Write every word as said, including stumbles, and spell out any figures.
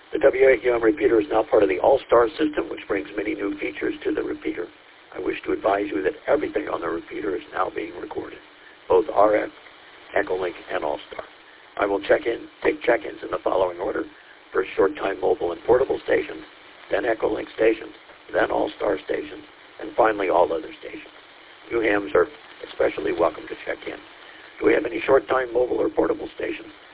The W eight U M repeater is now part of the All-Star system, which brings many new features to the repeater. I wish to advise you that everything on the repeater is now being recorded, both R F, Echolink, and All-Star. I will check in, take check-ins in the following order: first short-time mobile and portable stations, then Echolink stations, then All-Star stations, and finally all other stations. New hams are especially welcome to check in. Do we have any short-time mobile or portable stations?